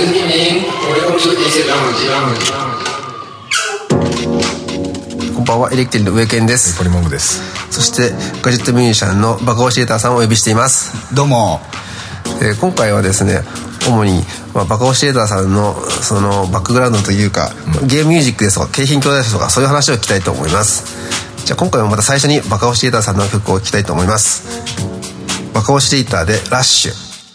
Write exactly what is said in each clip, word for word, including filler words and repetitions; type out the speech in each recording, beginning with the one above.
こんばんは、エレキテルの植健です。 ポリモングです。 そしてガジェットミュージシャンのバカオシエーターさんをお呼びしています。 どうも。 えー、今回はですね、主に、まあ、バカオシエーターさんのそのバックグラウンドというか、うん、ゲームミュージックですとか京浜兄弟ですとかそういう話を聞きたいと思います。じゃあ今回もまた最初にバカオシエーターさんの曲を聴きたいと思います。バカオシエーターでラッシュ。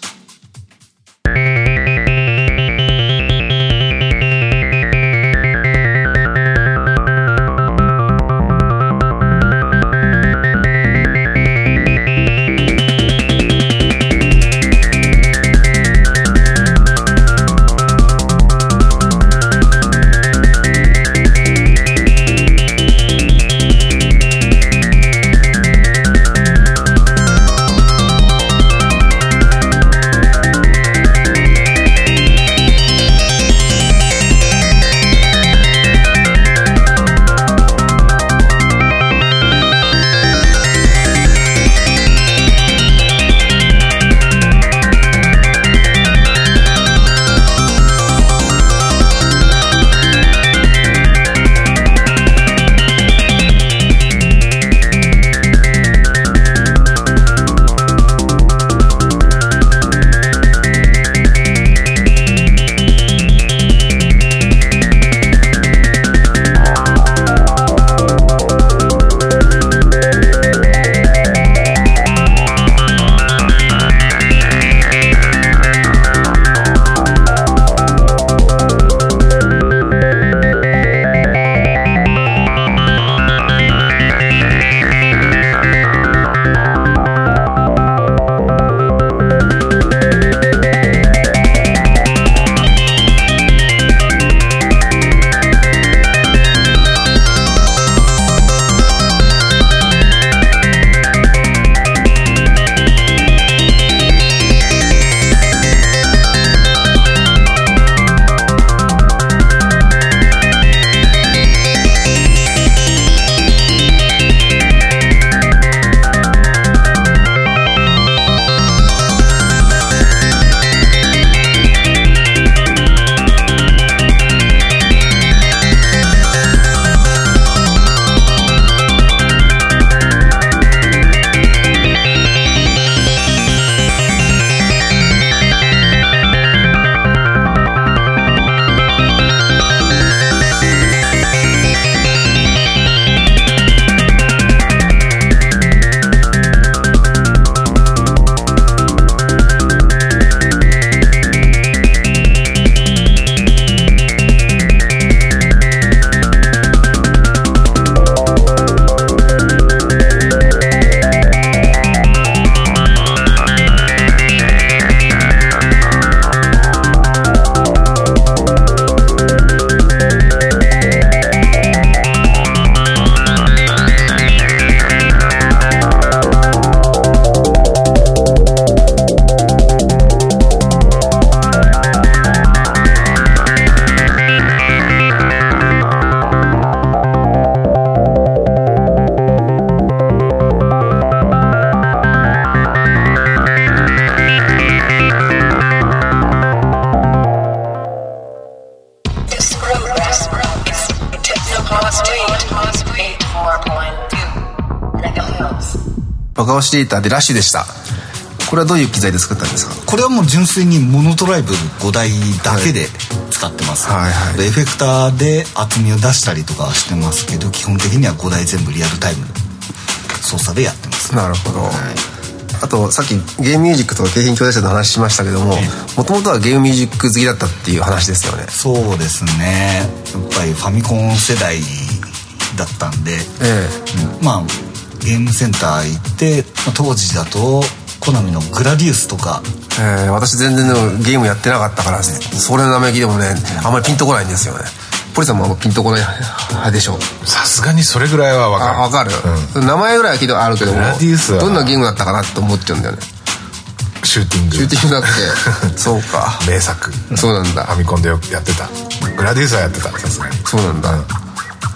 バカオシエーターでラッシュでした。これはどういう機材で作ったんですか？ これはもう純粋にモノトライブごだいだけで使ってます、はいはいはい、エフェクターで厚みを出したりとかしてますけど、基本的にはごだい全部リアルタイム操作でやってます。 なるほど、はい、あとさっきゲームミュージックとか京浜兄弟社の話しましたけども、もともとはゲームミュージック好きだったっていう話ですよね。 そうですね、やっぱりファミコン世代だったんで、ええ、うん、まあゲームセンター行って、まあ、当時だとコナミのグラディウスとか、 えー、私全然ゲームやってなかったから、ね、それの名前聞いてもね、あんまりピンとこないんですよね。ポリさんもピンとこない派でしょう。 さすがにそれぐらいは分かる。 あ、分かる、うん、名前ぐらいは聞いてあるけども、 グラディウスはどんなゲームだったかなって思っちゃうんだよね。 シューティングシューティングだっけそうか、 名作。 そうなんだ。 ファミコンでよくやってた。グラディウスはやってた、さすがに。 そうなんだ、うん、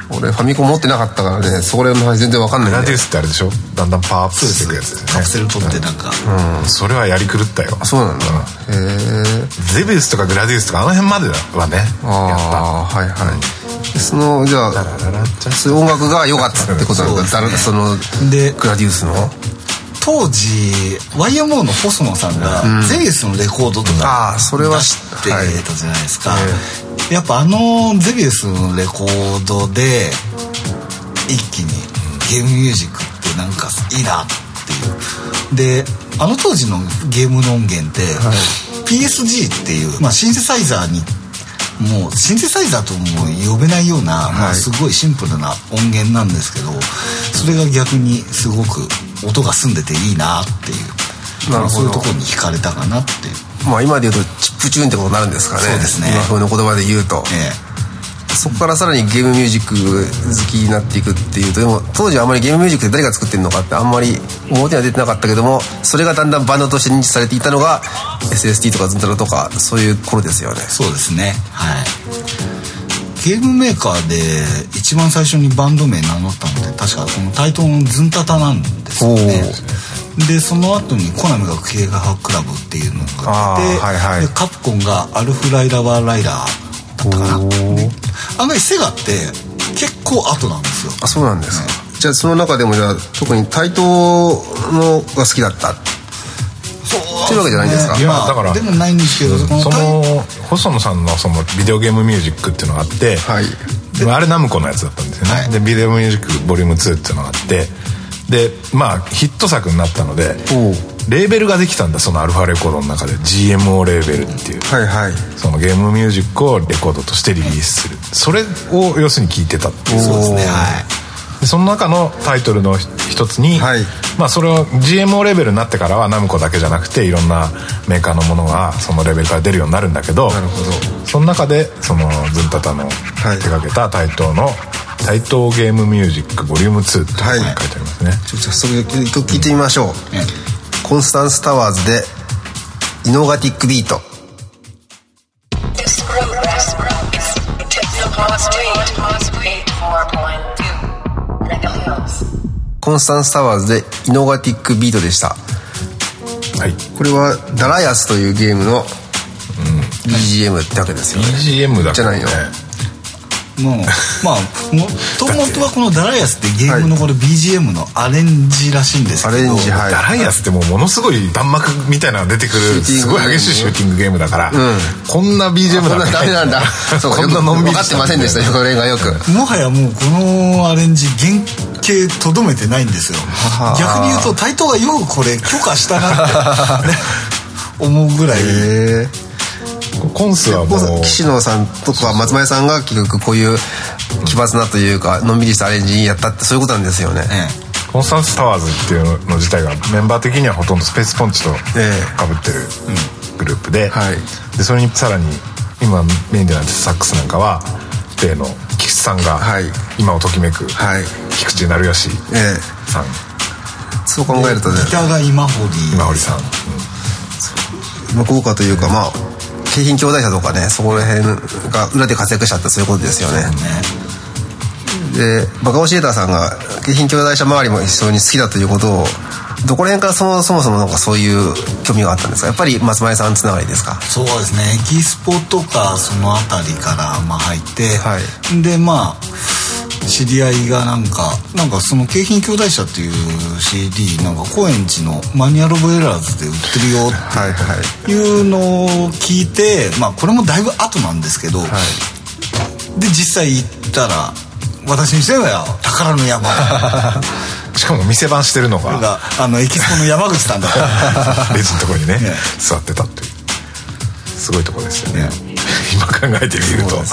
俺ファミコン持ってなかったからね、それの話全然わかんないんで。 グラディウスってあれでしょ、だんだんパワーアップしていくやつですね。 カプセル取ってなんか、 うん、それはやり狂ったよ。 そうなんだ、うん、へえ。 ゼビウスとかグラディウスとかあの辺まではね、 あやった。 はいはい、そのじゃあそういう音楽が良かったってことなんだ。そうですね、そのでグラディウスの当時 ワイエムオー の細野さんがゼビウスのレコードとか出してたじゃないですか、やっぱあのゼビウスのレコードで一気にゲームミュージックってなんかいいなっていう。であの当時のゲームの音源って、はい、ピーエスジー っていう、まあ、シンセサイザーにもうシンセサイザーとも呼べないような、はい、まあ、すごいシンプルな音源なんですけど、それが逆にすごく音が澄んでていいなっていう、まあ、そういうところに惹かれたかなっていう。 まあ今で言うとチップチューンってことになるんですかね。 そうですね、 今風の言葉で言うと、ええ、そこからさらにゲームミュージック好きになっていくっていうと、でも当時はあまりゲームミュージックって誰が作ってるのかってあんまり表には出てなかったけども、それがだんだんバンドとして認知されていたのが エスエスティー とかズンタラとかそういう頃ですよね。 そうですね、はい。ゲームメーカーで一番最初にバンド名名乗ったので確かこのタイトルのズンタタなんですよね。でその後にコナミが経営派クラブっていうのがあって、はいはい、でカプコンがアルフライラバーライダーだったかな。案外セガって結構後なんですよ。 あ、そうなんですか、ね、じゃあその中でもじゃあ特に対等のが好きだったっていうわけじゃないんですか。 いやだからでもないんですけど、 そのその細野さんのそのビデオゲームミュージックっていうのがあって、はい、であれナムコのやつだったんですよね、はい、でビデオミュージックボリュームツーっていうのがあって、でまあヒット作になったのでレーベルができたんだ、そのアルファレコードの中で ジーエムオー レーベルっていう、はいはい、そのゲームミュージックをレコードとしてリリースする、それを要するに聴いてたっていう。 そうですね、はい。 でその中のタイトルの一つに、はい、まあそれを ジーエムオー レベルになってからはナムコだけじゃなくていろんなメーカーのものがそのレベルから出るようになるんだけど、なるほど、その中でそのズンタタの手掛けた台東の台東ゲームミュージックボリュームツーって書いてありますね、はい、ちょっと早速一曲聴いてみましょう、うん、コンスタンスタワーズでイノガティックビート。コンスタンスタワーズでイノガティックビートでした、はい、これはダラヤスというゲームの ビージーエム ってわけですよね。 ビージーエム だけどね、 じゃないよ。 もうまあもともとはこのダライアスってゲームのこれ ビージーエム のアレンジらしいんですけど、アレンジ、 はい、ダライアスってもうものすごい弾幕みたいなのが出てくるすごい激しいシューティングゲームだから、うん、こんな ビージーエム なんてダメなんだそうこんなのんびり分かってませんでしたよ、これがよく。 もはやもうこのアレンジ原型とどめてないんですよ。逆に言うと台東がよくこれ許可したなって、ね、思うぐらい。へー、 コンスはもう岸野さんとか松前さんが結局こういう奇抜なというかのんびりしたアレンジやったってそういうことなんですよね、ええ、コンスタンスタワーズっていうの自体がメンバー的にはほとんどスペースポンチとかぶってるグループで、ええ、はい、でそれにさらに今メインでなってサックスなんかは例の菊池さんが今をときめく菊池成吉さん、ええ、 そう考えるとね、 ギターが今堀今堀さん、 うん、豪華というか、まあ京浜兄弟社とかね、そこら辺が裏で活躍しちゃった、そういうことですよね。でバカオシエーターさんが京浜兄弟社周りも一緒に好きだということをどこら辺からそもそもそもなんかそういう興味があったんですか。やっぱり松前さんつながりですか。 そうですね、エキスポとかそのあたりからまあ入って、はい、でまあ知り合いがなんかなんかその京浜兄弟社っていう シーディー なんか高円寺のマニュアル・オブ・エラーズで売ってるよっていうのを聞いて、まあこれもだいぶ後なんですけど、はい、で実際行ったら私にしては宝の山しかも店番してるのががあのエキスポの山口さんだったレジのところにね、ね座ってたっていうすごいところですよね、ね、今考えてみると。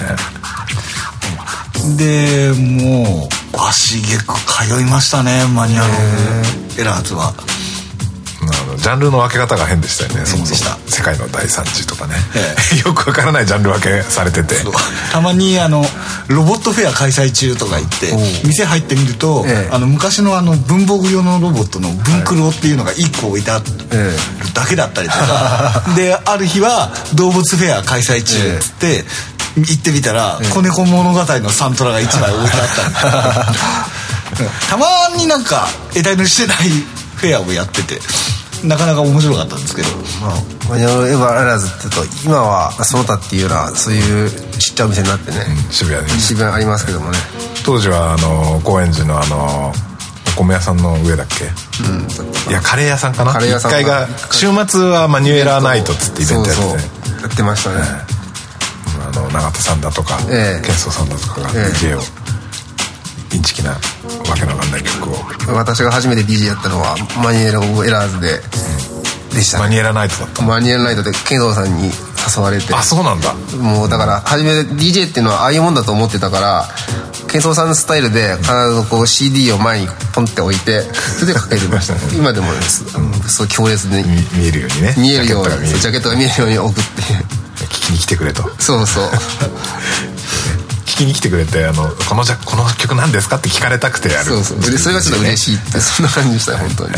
でもう足げく通いましたね、マニュアルエラーズは。 ジャンルの分け方が変でしたよね、そもそも世界の大産地とかね、ええ、よくわからないジャンル分けされてて、 たまにあのロボットフェア開催中とか言って店入ってみると、ええ、あの昔のあの文房具用のロボットの文クロっていうのがいっこ置いてあるだけだったりとか、ええ、である日は動物フェア開催中っつって、ええ、 行ってみたら、子猫物語のサントラがいちまい置いてあったんでたまになんか枝入りしてないフェアをやっててなかなか面白かったんですけど、 まあ、マニュアルエヴァライズって言うと今はその他っていうようなそういうちっちゃいお店になってね、 うん、渋谷に渋谷ありますけどもね、 当時はあの高円寺のあのお米屋さんの上だっけ、うん、いやカレー屋さんかな、カレー屋さんいっかいが週末はマニュエラーナイトっつってイベントやってて、そうそうやってましたね、 えー、あの永田さんだとか、えー、ケンソーさんだとかが ディージェー を、インチキなわけのわかんない曲を、 私が初めて ディージェー やったのはマニュエラ・オブ・エラーズで、うん、でしたね。 マニュエラナイトだった。 マニュエラナイトでケンソーさんに誘われて、 あ、そうなんだ。 もうだから初め ディージェー っていうのはああいうもんだと思ってたから、ケンソーさんのスタイルで必ずこう シーディー を前にポンって置いてそれでかけてましたね今でもです、うん、そう強烈に見えるようにね、 見えるようにジャケットが見えるように置くっていう聞きに来てくれと、 そうそう聞きに来てくれて、あのこのじゃこの曲何ですかって聞かれたくてやる、 そうそう、でそれがちょっと嬉しいってそんな感じでしたよ本当に、はい、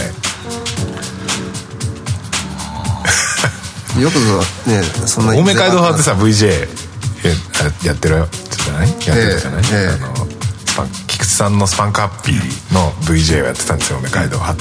よくね、そんな青梅街道派ってさ ブイジェー やってるじゃない、やってるじゃない、えーえー、あのスパン菊池さんのスパンクアッピーの ブイジェー をやってたんですよ、青梅街道派って。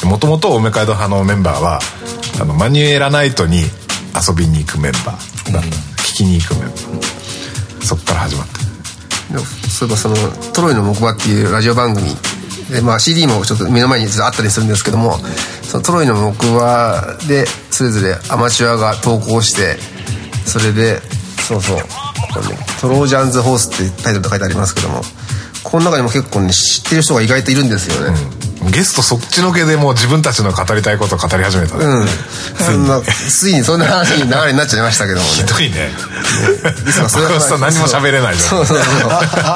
もともと青梅街道派のメンバーはあのマニュエラナイトに遊びに行くメンバーだった、うん、聞きに行くメンバー、そっから始まった。 そういえばそのトロイの木馬っていうラジオ番組で、まあ、シーディー もちょっと目の前にあったりするんですけども、そのトロイの木馬でそれぞれアマチュアが投稿して、それでそうそう、トロージャンズホースってタイトルで書いてありますけども、この中にも結構ね知ってる人が意外といるんですよね、 うん、ゲストそっちのけでもう自分たちの語りたいことを語り始めたね、うん、 そんなついにそんな話に流れになっちゃいましたけどもねひどいね僕さ何も喋れないじゃん、そうそうそう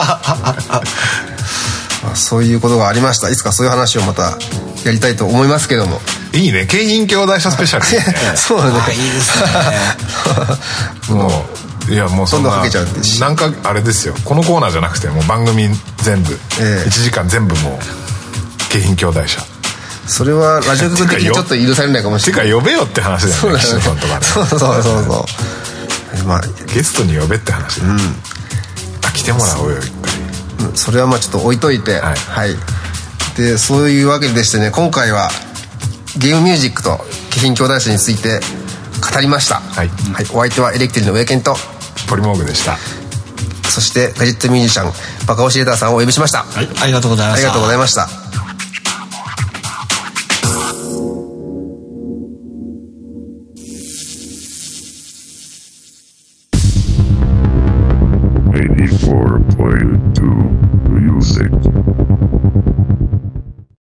まあ、そういうことがありました。いつかそういう話をまたやりたいと思いますけども。 いいね、京浜兄弟社スペシャル、ね、 そうね、 いいですねもういやもうそんななんかあれですよ、このコーナーじゃなくてもう番組全部、えー、いちじかん全部もう京浜兄弟社、 それはラジオ局的にちょっと許されないかもしれない。 てか呼べよって話だよね、岸野さんとかね。 そうそうそうそう、 まあ、ゲストに呼べって話、うん、あ来てもらおうよ一回、それはまあちょっと置いといて、はい、はい、でそういうわけでしてね、今回はゲームミュージックと京浜兄弟社について語りました、はいはい、お相手はエレキテルの上健とポリモーグでした。 そしてガジェットミュージシャンバカオシエーターさんをお呼びしました、 はい、ありがとうございました。 ありがとうございました。